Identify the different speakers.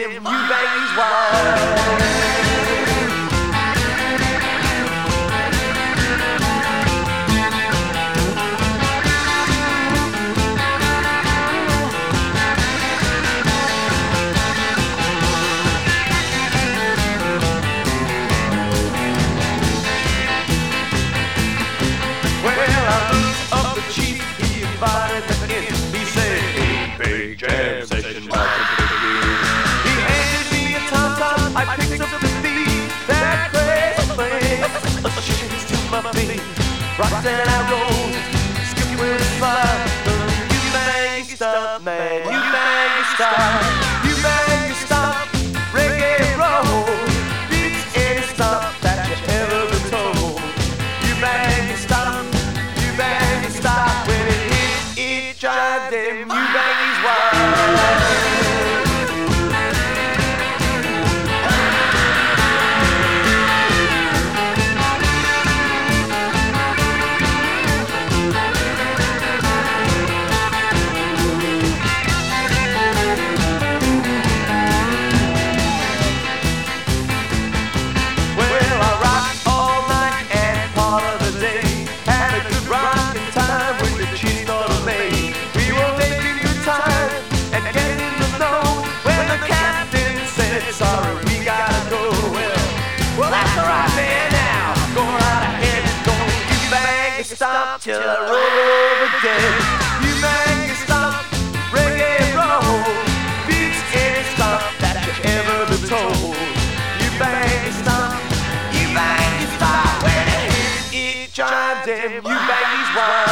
Speaker 1: them, you bang these wires.
Speaker 2: Jam session about to begin.
Speaker 1: He handed me a tom-tom, I picked up the beat. That crazy place, shakes to my feet. Rocks and I roll, skip with a smile. You bang your stuff, man, you bang your style. You bang your stuff, reggae roll. Beats any stuff that you ever been told. You bang your stuff, you bang your style. When it hits, it drives them, you bang these wires. Stop till I roll over dead. You bang your stop, reggae roll. Beats any stop that you ever been told. You bang your stop, you bang your stop. When it hits, it chimes and you bang these wires.